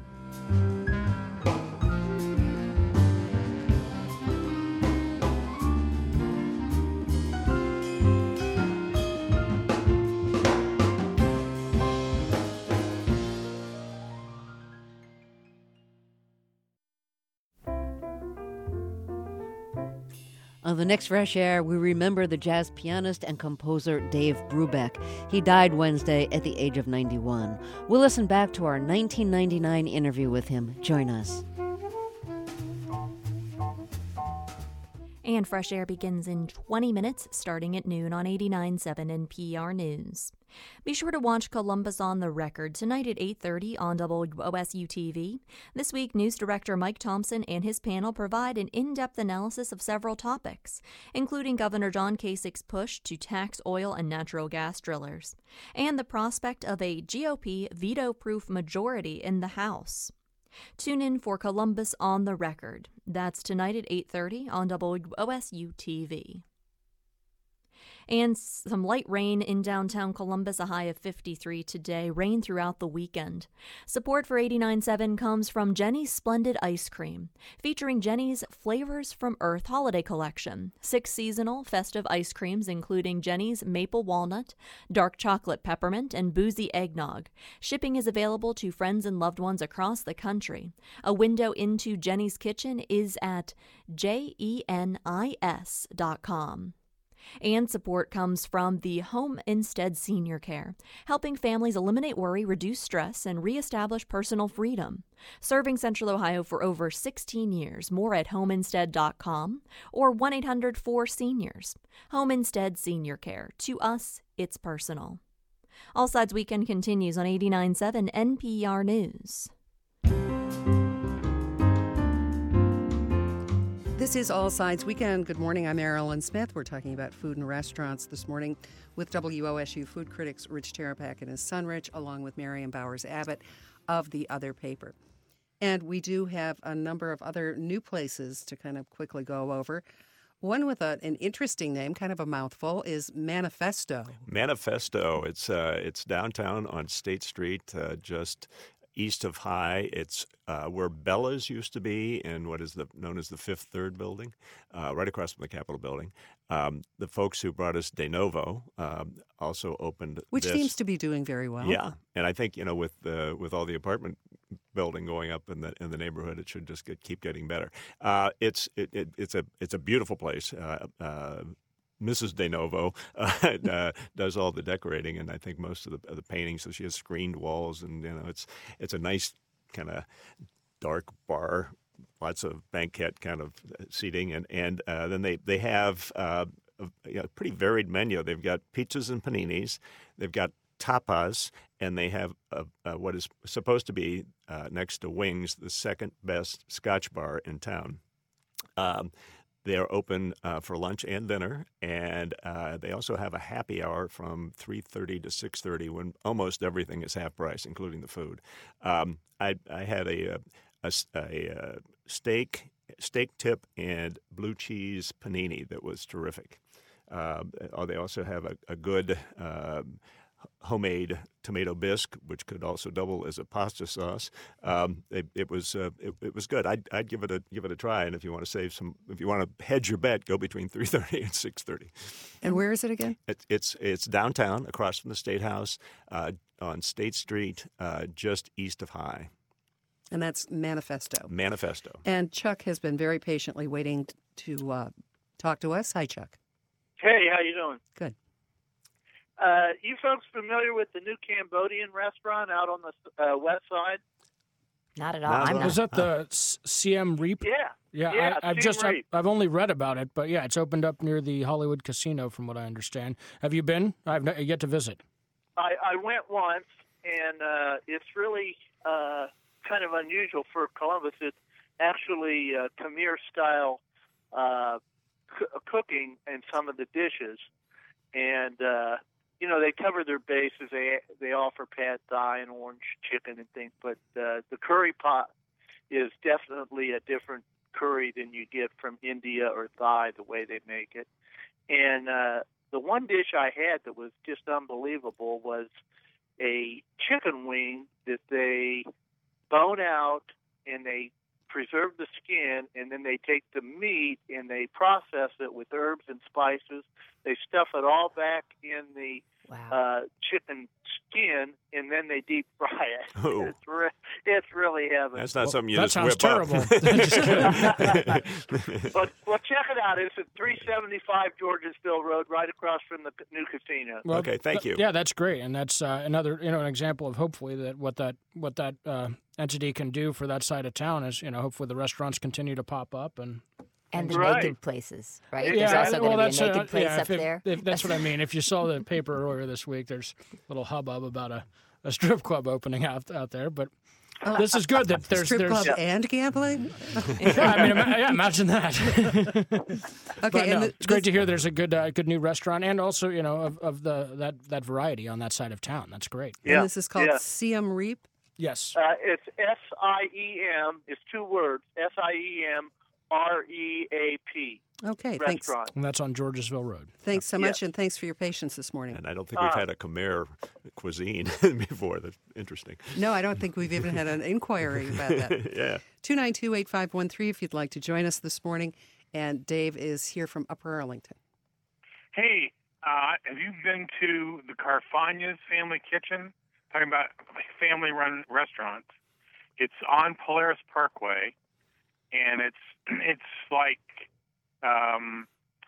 On the next Fresh Air, we remember the jazz pianist and composer Dave Brubeck. He died Wednesday at the age of ninety-one. We'll listen back to our nineteen ninety-nine interview with him. Join us. And Fresh Air begins in twenty minutes, starting at noon on eighty-nine point seven N P R News. Be sure to watch Columbus on the Record tonight at eight thirty on W O S U T V. This week, news director Mike Thompson and his panel provide an in-depth analysis of several topics, including Governor John Kasich's push to tax oil and natural gas drillers, and the prospect of a G O P veto-proof majority in the House. Tune in for Columbus on the Record. That's tonight at eight thirty on W O S U T V. And some light rain in downtown Columbus, a high of fifty-three today. Rain throughout the weekend. Support for eighty-nine point seven comes from Jenny's Splendid Ice Cream, featuring Jenny's Flavors from Earth holiday collection. Six seasonal festive ice creams, including Jenny's Maple Walnut, Dark Chocolate Peppermint, and Boozy Eggnog. Shipping is available to friends and loved ones across the country. A window into Jenny's kitchen is at jenis dot com. And support comes from the Home Instead Senior Care, helping families eliminate worry, reduce stress, and reestablish personal freedom. Serving Central Ohio for over sixteen years. More at home instead dot com or one eight hundred four seniors. Home Instead Senior Care. To us, it's personal. All Sides Weekend continues on eighty-nine point seven N P R News. This is All Sides Weekend. Good morning. I'm Marilyn Smith. We're talking about food and restaurants this morning with W O S U food critics Rich Terapak and his son Rich, along with Marion Bowers Abbott of the other paper. And we do have a number of other new places to kind of quickly go over. One with a, an interesting name, kind of a mouthful, is Manifesto. Manifesto. It's uh, it's downtown on State Street, uh, just east of High. It's uh, where Bella's used to be in what is the known as the Fifth Third building, uh, right across from the Capitol building. Um, the folks who brought us De Novo um, also opened Which this. seems to be doing very well. Yeah, and I think, you know, with uh, with all the apartment building going up in the in the neighborhood, it should just get, keep getting better. Uh, it's it, it, it's a it's a beautiful place. Uh, uh, Missus De Novo uh, uh, does all the decorating, and I think most of the, of the paintings. So she has screened walls, and you know, it's it's a nice kind of dark bar, lots of banquet kind of seating, and and uh, then they they have uh, a, a pretty varied menu. They've got pizzas and paninis, they've got tapas, and they have a, a, what is supposed to be uh, next to Wings, the second best Scotch bar in town. Um, They are open uh, for lunch and dinner, and uh, they also have a happy hour from three thirty to six thirty when almost everything is half price, including the food. Um, I, I had a, a, a, a steak, steak tip and blue cheese panini that was terrific. Uh, they also have a, a good uh, homemade tomato bisque, which could also double as a pasta sauce. Um, it, it was uh, it, it was good. I'd, I'd give it a give it a try. And if you want to save some, if you want to hedge your bet, go between three thirty and six thirty. And where is it again? It, it's it's downtown, across from the State House, uh, on State Street, uh, just east of High. And that's Manifesto. Manifesto. And Chuck has been very patiently waiting to uh, talk to us. Hi, Chuck. Hey, how you doing? Good. Uh, you folks familiar with the new Cambodian restaurant out on the uh, west side? Not at all. Not I'm at all. not. Is that the Siem Reap? Yeah. Yeah, yeah I, I've Siem just I've, Reap. I've only read about it, but yeah, it's opened up near the Hollywood Casino, from what I understand. Have you been? I've not, yet to visit. I, I went once, and uh, it's really uh, kind of unusual for Columbus. It's actually uh, Khmer-style uh, c- cooking in some of the dishes, and uh, you know, they cover their bases. They they offer pad thai and orange chicken and things, but uh, the curry pot is definitely a different curry than you get from India or Thai, the way they make it. And uh, the one dish I had that was just unbelievable was a chicken wing that they bone out and they preserve the skin, and then they take the meat and they process it with herbs and spices. They stuff it all back in the wow. uh, chicken skin, and then they deep fry it. Oh. It's, re- it's really heaven. That's not Well, something you that just sounds whip terrible. up. but well, check it out. It's at three seventy-five Georgesville Road, right across from the new casino. Well, Okay, thank th- you. Yeah, that's great, and that's uh, another you know an example of hopefully that what that what that uh, entity can do for that side of town is you know hopefully the restaurants continue to pop up and. And the Right. naked places, right? Yeah, There's also well, going to be that's a naked uh, place yeah, up if, if- there. if that's what I mean. If you saw the paper earlier this week, there's a little hubbub about a, a strip club opening out out there. But this is good that there's Strip there's. club and gambling? Yeah, I mean, ima- yeah, imagine that. Okay, But and no, the- it's great this- to hear there's a good uh, good new restaurant, and also you know of, of the that that variety on that side of town. That's great. And Yeah, this is called yeah. Siem Reap. Yes. Uh, it's S I E M. It's two words. S I E M R E A P. Okay, thanks. restaurant. And that's on Georgesville Road. Thanks so Yeah. much, and thanks for your patience this morning. And I don't think we've Uh, had a Khmer cuisine before. That's interesting. No, I don't think we've even had an inquiry about that. Yeah. two nine two, eight five one three if you'd like to join us this morning. And Dave is here from Upper Arlington. Hey, uh, have you been to the Carfagna's Family Kitchen? Talking about family-run restaurants. It's on Polaris Parkway, and it's it's like um,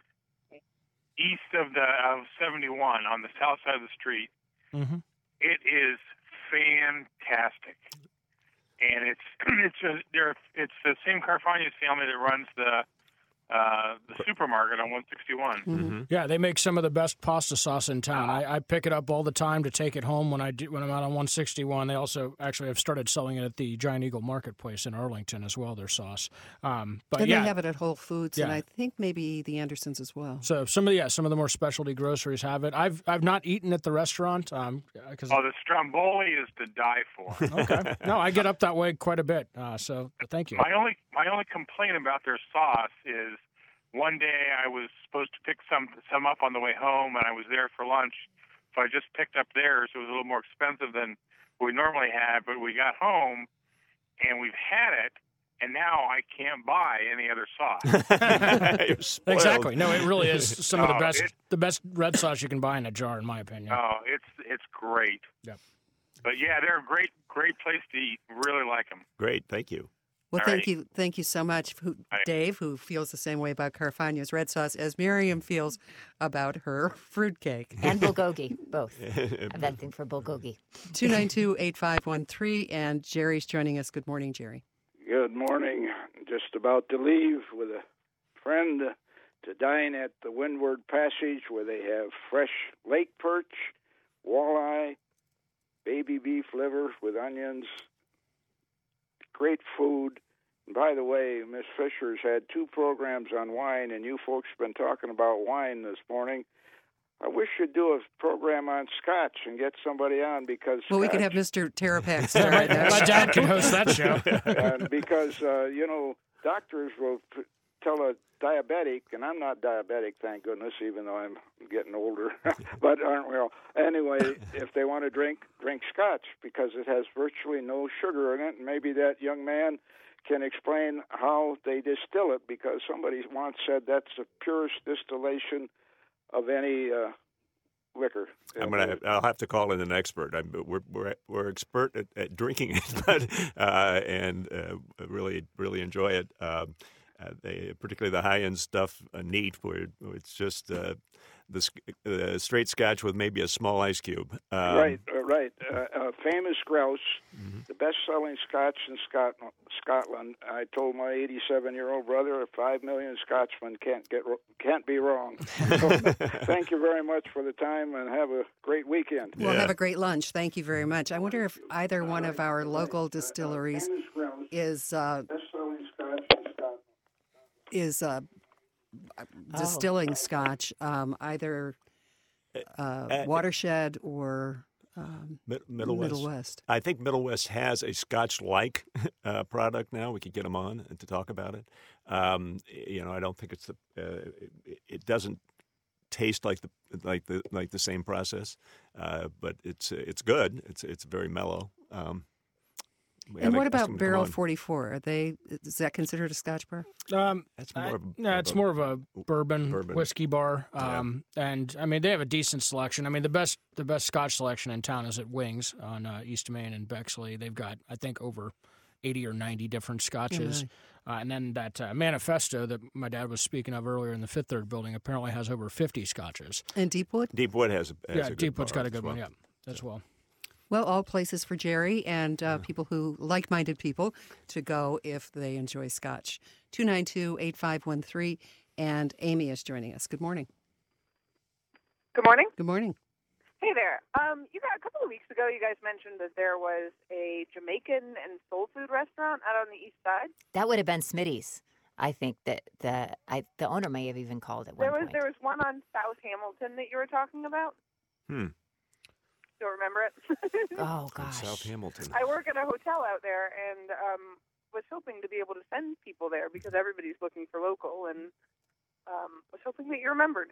east of the of seventy-one on the south side of the street. Mm-hmm. It is fantastic, and it's it's a, they're, it's the same Carfagna's family that runs the uh, the supermarket on one sixty-one. Mm-hmm. Yeah, they make some of the best pasta sauce in town. I, I pick it up all the time to take it home when I do, when I'm out on one sixty-one. They also actually have started selling it at the Giant Eagle Marketplace in Arlington as well. Their sauce, um, but and yeah, they have it at Whole Foods, and Yeah. I think maybe the Andersons as well. so some of the yeah some of the more specialty groceries have it. I've I've not eaten at the restaurant um because Oh, the Stromboli is to die for. okay no I get up that way quite a bit. Uh, so thank you. My only my only complaint about their sauce is one day I was supposed to pick some some up on the way home, and I was there for lunch, so I just picked up theirs. It was a little more expensive than we normally have, but we got home, and we've had it, and now I can't buy any other sauce. You're spoiled. Exactly. No, it really is some of the Oh, best it- the best red sauce you can buy in a jar, in my opinion. Oh, it's it's great. Yep. But yeah, they're a great great place to eat. Really like them. Great. Thank you. Well, All thank right. you, thank you so much, who, Dave, who feels the same way about Carfagna's red sauce as Miriam feels about her fruitcake. And bulgogi, both. I have that thing for bulgogi. two nine two, eight five one three, and Jerry's joining us. Good morning, Jerry. Good morning. Just about to leave with a friend to dine at the Windward Passage, where they have fresh lake perch, walleye, baby beef liver with onions. Great food. And by the way, Miss Fisher's had two programs on wine, and you folks have been talking about wine this morning. I wish you'd do a program on Scotch and get somebody on, because Well, we could Scotch- have Mister Terapax start right now. My dad can host that show. and because uh, you know, doctors will p- tell a diabetic, and I'm not diabetic, thank goodness, even though I'm getting older. But aren't we all? Anyway, if they want to drink, drink Scotch, because it has virtually no sugar in it. And maybe that young man can explain how they distill it, because somebody once said that's the purest distillation of any uh, liquor. I'm gonna. I'll have to call in an expert. I'm, we're we're we're expert at, at drinking it, but uh, and uh, really really enjoy it. Um, uh, they, particularly the high end stuff, uh, neat, where it's just uh, the sc- uh, straight Scotch with maybe a small ice cube. Um, right, uh, right. Uh, uh, famous Grouse, Mm-hmm. the best-selling Scotch in Scot- Scotland. I told my eighty-seven-year-old brother, five million Scotchmen can't get ro- can't be wrong. So, thank you very much for the time, and have a great weekend. We'll have a great lunch. Thank you very much. I wonder if either one of our local distilleries is uh, Best-selling Scotch in Scotland. is uh, distilling Scotch, um, either uh, uh, Watershed or um, Mid- Middle West. Middle West. I think Middle West has a Scotch-like uh, product now. We could get them on and to talk about it. Um, you know, I don't think it's the. Uh, it, it doesn't taste like the like the like the same process, uh, but it's it's good. It's it's very mellow. Um, we And gotta what ask them about to come Barrel on. forty-four? Are they? Is that considered a Scotch bar? Um, That's more of a, no, of it's a- more of a bourbon, bourbon. whiskey bar. Um, and I mean they have a decent selection. I mean the best the best Scotch selection in town is at Wings on uh, East Main and Bexley. They've got I think over eighty or ninety different Scotches. Uh, and then that uh, Manifesto that my dad was speaking of earlier in the Fifth Third building apparently has over fifty Scotches. And Deepwood? Deepwood has a has yeah, a good Deepwood's bar got a good as well. one. Yeah, as well. Well, all places for Jerry and uh, people who, like-minded people, to go if they enjoy Scotch. two nine two, eight five one three, and Amy is joining us. Good morning. Good morning. Good morning. Hey there. Um, you got a couple of weeks ago, you guys mentioned that there was a Jamaican and soul food restaurant out on the east side. That would have been Smitty's. I think that the I, the owner may have even called at one There was point. there was one on South Hamilton that you were talking about. Hmm. Still remember it? Oh In South Hamilton. I work at a hotel out there, and um, was hoping to be able to send people there because everybody's looking for local, and um, was hoping that you remembered.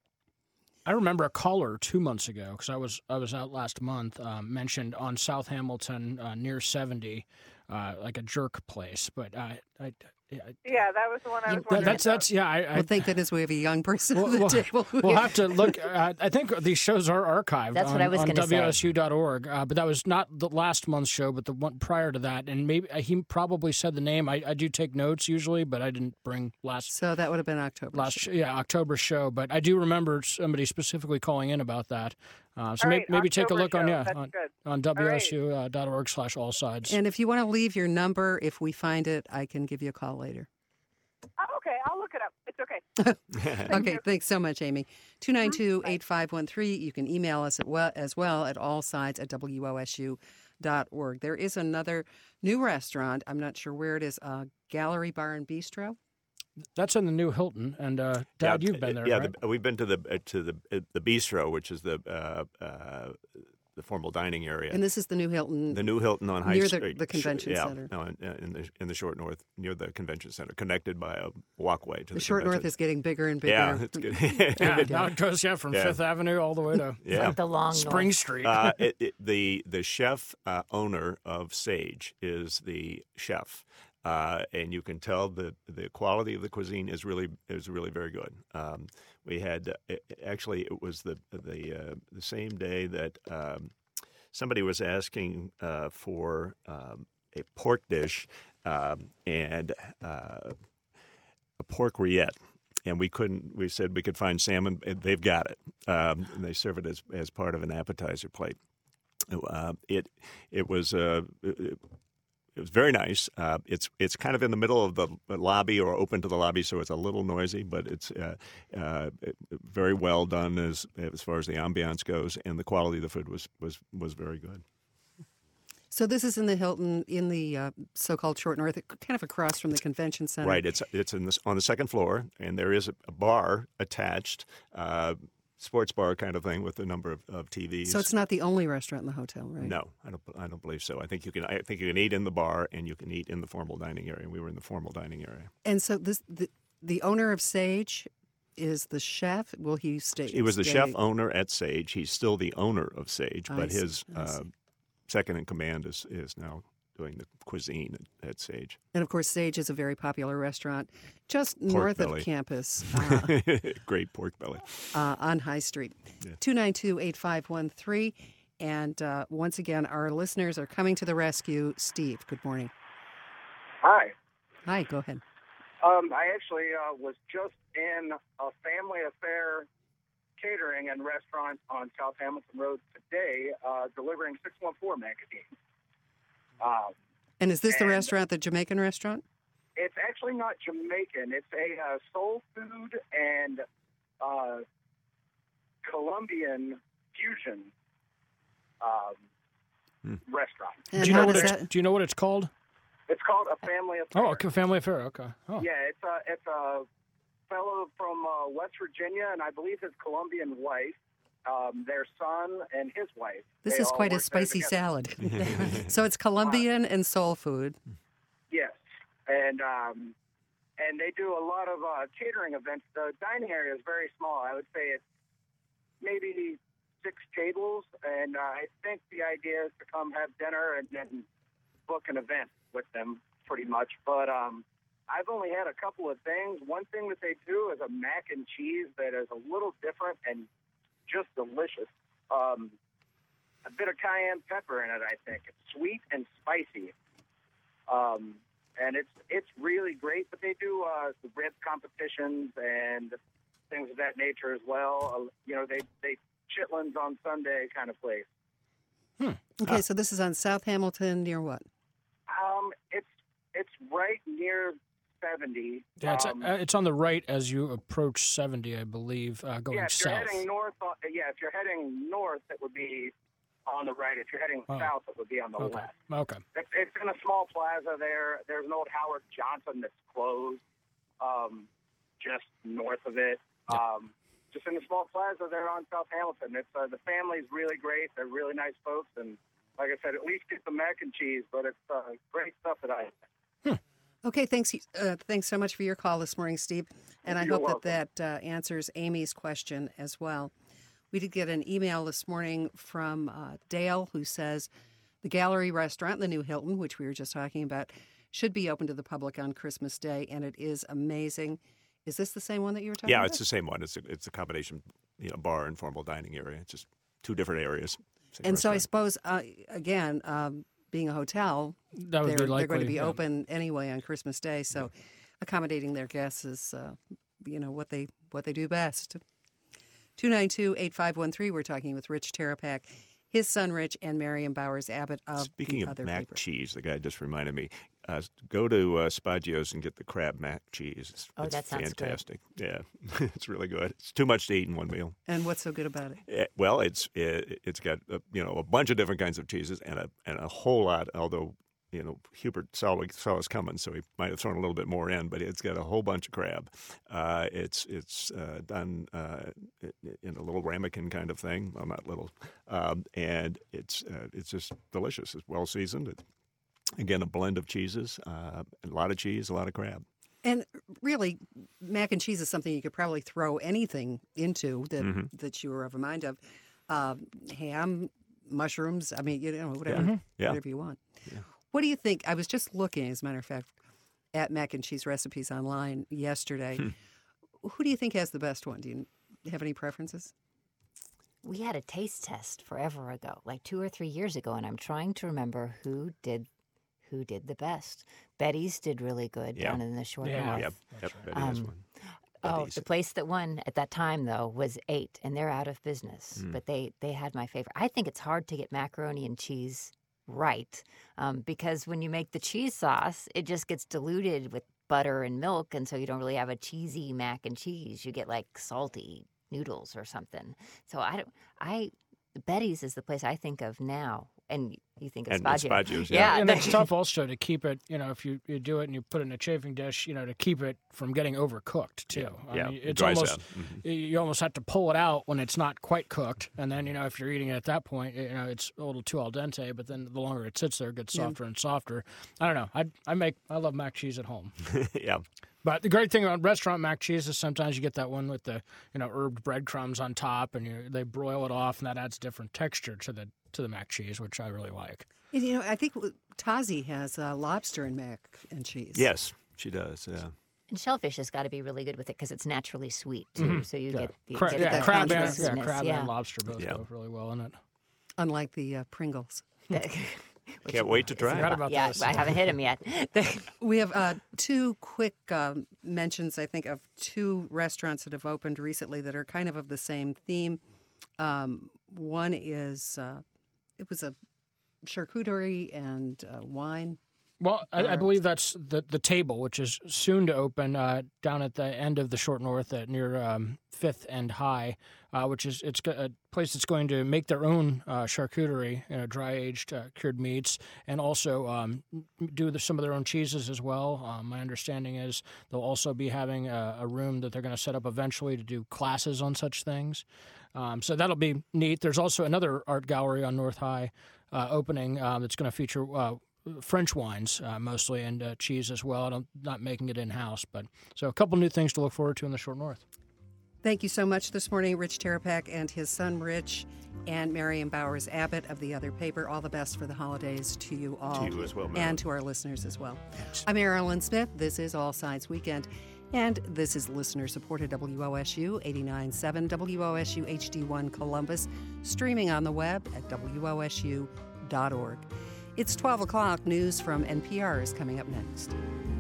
I remember a caller two months ago because I was I was out last month. Um, mentioned on South Hamilton uh, near seventy, uh, like a jerk place. But I, I, I Yeah, that was the one I was that, wondering that's about. that's yeah. I, I, Well, thank goodness we have a young person We'll, at the we'll- table. we'll have to look. Uh, I think these shows are archived That's on, what I was on gonna say. W S U dot org. Uh, but that was not the last month's show, but the one prior to that. And maybe uh, he probably said the name. I, I do take notes usually, but I didn't bring last. So that would have been October. Last sh- yeah, October show. But I do remember somebody specifically calling in about that. Uh, so All may, right, maybe take a October look on show. yeah That's on, good. on W S U dot org slash all sides. And if you want to leave your number, if we find it, I can give you a call later. Oh, okay, I'll look it up. It's okay. Okay, thanks so much, Amy. two nine two, eight five one three. You can email us at well, as well at allsides at W O S U dot org. There is another new restaurant. I'm not sure where it is. Uh, Gallery Bar and Bistro. That's in the new Hilton, and uh, Dad, yeah, you've been there, Yeah, right? the, we've been to the uh, to the uh, the bistro, which is the uh, uh, the formal dining area. And this is the new Hilton. The new Hilton on High near Street, the, the convention yeah, center. no, in, in the in the Short North, near the convention center, connected by a walkway to the, The Short convention. North is getting bigger and bigger. Yeah, it's good. yeah, now it goes yeah from Yeah. Fifth Avenue all the way to Yeah. Like the long Spring north. Street. uh, it, it, the the chef uh, owner of Sage is the chef, uh, and you can tell that the quality of the cuisine is really is really very good. Um, we had uh, actually it was the the uh, the same day that um, somebody was asking uh, for um, a pork dish um, and uh, a pork rillette. And we couldn't. We said we could find salmon. and They've got it. Um, and they serve it as as part of an appetizer plate. Uh, it it was uh, it, it was very nice. Uh, it's it's kind of in the middle of the lobby or open to the lobby, so it's a little noisy, but it's uh, uh, very well done as as far as the ambiance goes, and the quality of the food was was was very good. So this is in the Hilton, in the uh, so-called Short North, kind of across from the convention center. Right. It's it's in this, on the second floor, and there is a, a bar attached, uh, sports bar kind of thing with a number of, of T Vs. So it's not the only restaurant in the hotel, right? No, I don't. I don't believe so. I think you can. I think you can eat in the bar, and you can eat in the formal dining area. We were in the formal dining area. And so this the, the owner of Sage is the chef. Will he stay? He was the stay- chef owner at Sage. He's still the owner of Sage, I but see, his I uh, see. second in command is is now doing the cuisine at, at Sage. And of course, Sage is a very popular restaurant just Pork north belly. of campus uh, Great pork belly. uh, on High Street. Yeah. two nine two, eight five one three. And uh, once again, our listeners are coming to the rescue. Steve, good morning. Hi. Hi, go ahead. Um, I actually uh, was just in a family affair catering and restaurant on South Hamilton Road today, uh, delivering six one four magazine. Um, And is this the and restaurant, the Jamaican restaurant? It's actually not Jamaican. It's a uh, soul food and uh, Colombian fusion um, restaurant. do you know what it's, Do you know what it's called? It's called A Family Affair. Oh, okay, Family Affair. Okay. Oh. Yeah, it's a it's a fellow from uh, West Virginia, and I believe his Colombian wife, um, their son, and his wife. This They is all quite a work there spicy together. salad. So it's Colombian and soul food. Yes, and um, and they do a lot of uh, catering events. The dining area is very small. I would say it's maybe six tables, and uh, I think the idea is to come have dinner and then book an event with them, pretty much. But um, I've only had a couple of things. One thing that they do is a mac and cheese that is a little different and just delicious. Um, a bit of cayenne pepper in it, I think. It's sweet and spicy. Um, and it's it's really great. But they do uh, the rib competitions and things of that nature as well. Uh, you know, they, they chitlins on Sunday kind of place. Okay, so this is on South Hamilton near what? Um, it's it's right near seventy. Yeah, it's, um, uh, it's on the right as you approach seventy, I believe, uh, going yeah, if you're south. heading north, uh, yeah, if you're heading north, it would be on the right. If you're heading Oh. south, it would be on the Okay. left. Okay. It's, it's in a small plaza there. There's an old Howard Johnson that's closed, um, just north of it. Um, just in a small plaza there on South Hamilton. It's uh, the family's really great. They're really nice folks, and like I said, at least get the mac and cheese. But it's uh, great stuff that I. Okay, thanks. Uh, thanks so much for your call this morning, Steve. And I You're hope welcome. that that uh, answers Amy's question as well. We did get an email this morning from uh, Dale, who says the Gallery Restaurant, the new Hilton, which we were just talking about, should be open to the public on Christmas Day, and it is amazing. Is this the same one that you were talking Yeah, about? it's the same one. It's a, it's a combination, you know, bar and formal dining area. It's just two different areas. Same And so I restaurant. suppose, uh, again, um, being a hotel, That would they're, be they're going to likely, be yeah. open anyway on Christmas Day. So accommodating their guests is, uh, you know, what they what they do best. two nine two, eight five one three, we're talking with Rich Terapak, his son Rich, and Marion Bowers Abbott of Speaking the of other mac paper. cheese, the guy just reminded me. Uh, go to uh, Spaggio's and get the crab mac cheese. It's, Oh, it's that sounds good. fantastic. Yeah, it's really good. It's too much to eat in one meal. And what's so good about it? Eh, well, it's it, it's got uh, you know a bunch of different kinds of cheeses and a and a whole lot. Although you know Hubert saw saw us coming, so he might have thrown a little bit more in. But it's got a whole bunch of crab. Uh, it's it's uh, done uh, in a little ramekin kind of thing. Well, not little, um, and it's uh, it's just delicious. It's well seasoned. It's, again, a blend of cheeses, uh, a lot of cheese, a lot of crab. And really, mac and cheese is something you could probably throw anything into that Mhm. that you were of a mind of. Um, ham, mushrooms. I mean, you know, whatever, Yeah. Yeah. whatever you want. Yeah. What do you think? I was just looking, as a matter of fact, at mac and cheese recipes online yesterday. Hmm. Who do you think has the best one? Do you have any preferences? We had a taste test forever ago, like two or three years ago, and I'm trying to remember who did who did the best. Betty's did really good Yeah. down in the short Yeah. north. Yep. Yep. Betty has Um, one. Oh, Betty's. the place that won at that time though was Eight, and they're out of business. Mm. But they they had my favorite. I think it's hard to get macaroni and cheese right um, because when you make the cheese sauce, it just gets diluted with butter and milk, and so you don't really have a cheesy mac and cheese. You get like salty noodles or something. So I don't. I Betty's is the place I think of now, and you think of And Spaggio. Spaggio's, yeah. And the- it's tough also to keep it, you know, if you, you do it and you put it in a chafing dish, you know, to keep it from getting overcooked, too. Yeah, I yeah, mean, it it's dries almost, out. Mhm. you- you almost have to pull it out when it's not quite cooked. And then, you know, if you're eating it at that point, you know, it's a little too al dente, but then the longer it sits there, it gets Yeah. softer and softer. I don't know. I, I make, I love mac cheese at home. yeah. But the great thing about restaurant mac cheese is sometimes you get that one with the, you know, herbed breadcrumbs on top, and you, they broil it off, and that adds different texture to the to the mac cheese, which I really like. And, you know, I think Tazi has uh, lobster and mac and cheese. Yes, she does. Yeah. And shellfish has got to be really good with it because it's naturally sweet too. Mhm. So you Yeah. get, you Cra- get yeah, that crab, and, yeah, consciousness, crab yeah. and lobster both Yeah. go really well in it. Unlike the uh, Pringles. Can't wait to try. Forgot it. about yeah, those. I haven't hit him yet. We have uh, two quick um, mentions, I think, of two restaurants that have opened recently that are kind of of the same theme. Um, one is, uh, it was a charcuterie and uh, wine. Well, I, I Or- believe that's the the table, which is soon to open uh, down at the end of the Short North at near um, Fifth and High, uh, which is it's go- a place that's going to make their own uh, charcuterie, you know, dry aged uh, cured meats, and also um, do the, some of their own cheeses as well. Um, my understanding is they'll also be having a, a room that they're going to set up eventually to do classes on such things. Um, so that'll be neat. There's also another art gallery on North High uh, opening uh, that's going to feature uh, French wines uh, mostly and uh, cheese as well. I'm not making it in-house, but so a couple new things to look forward to in the Short North. Thank you so much this morning, Rich Terapak and his son Rich, and Marion Bowers Abbott of the other paper. All the best for the holidays to you all. To you as well, Marilyn. and to our listeners as well. I'm Marilyn Smith. This is All Sides Weekend, and this is listener-supported W O S U eighty-nine point seven, W O S U H D one Columbus, streaming on the web at W O S U dot org. It's twelve o'clock. News from N P R is coming up next.